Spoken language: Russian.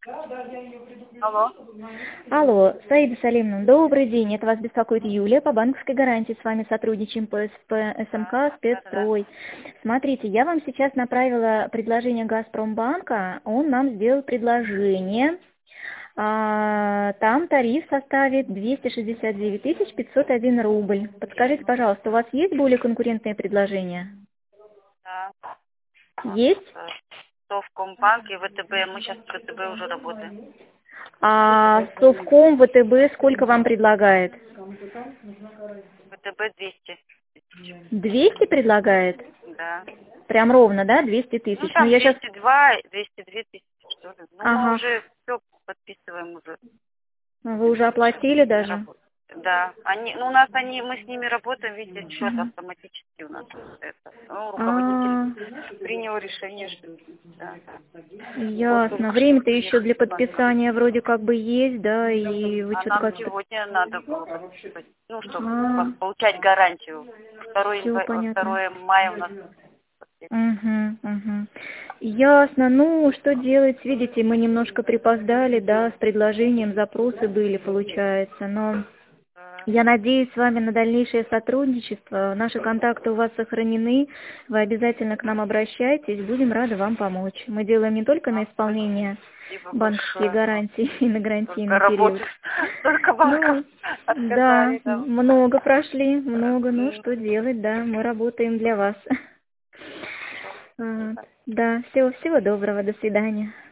Алло. Алло, Саида Салимовна, добрый день. Это вас беспокоит Юлия по банковской гарантии. С вами сотрудничаем по СП, СМК, Да. спецстрой. Смотрите, я вам сейчас направила предложение Газпромбанка. Он нам сделал предложение. Там тариф составит 269 501 рубль. Подскажите, пожалуйста, у вас есть более конкурентные предложения? Да. Есть? В Совкомбанке, ВТБ. Мы сейчас в ВТБ уже работаем. А Совком, ВТБ сколько вам предлагает? ВТБ 200. 200 предлагает? Да. Прям ровно, да, 200 Ну, тысяч? Ну, там я сейчас... 202, 202 тысячи, что ли. Ну, мы Ага. уже все подписываем уже. Вы уже оплатили даже? Да. Мы с ними работаем, видите, счет автоматически у нас. А, Руководитель принял решение, что да. Вот ясно. только что Время-то еще приехали для с вами. подписания вроде как бы есть, да, и вы А что-то нам как-то... сегодня надо было подписывать, чтобы получать гарантию. 2 все мая у нас. понятно. Угу. Ясно. Ну, что делать? Видите, мы немножко припоздали, да, с предложением, запросы были, получается, но... Я надеюсь с вами на дальнейшее сотрудничество. Наши контакты у вас сохранены. Вы обязательно к нам обращайтесь. Будем рады вам помочь. Мы делаем не только на исполнение Спасибо банковские большое. гарантии и на Только гарантийный период. работы, только банков Ну, да, отказали. Да. много прошли, много. Ну, что делать, да, мы работаем для вас. Хорошо. Да, всего доброго, до свидания.